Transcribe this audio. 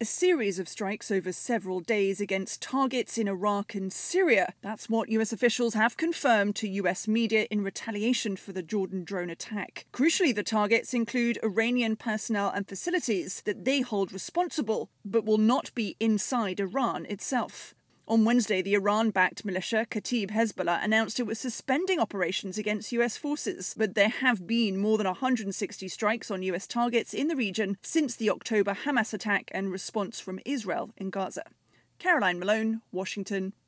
A series of strikes over several days against targets in Iraq and Syria. That's what US officials have confirmed to US media in retaliation for the Jordan drone attack. Crucially, the targets include Iranian personnel and facilities that they hold responsible, but will not be inside Iran itself. On Wednesday, the Iran-backed militia Kataib Hezbollah announced it was suspending operations against US forces, but there have been more than 160 strikes on US targets in the region since the October Hamas attack and response from Israel in Gaza. Caroline Malone, Washington.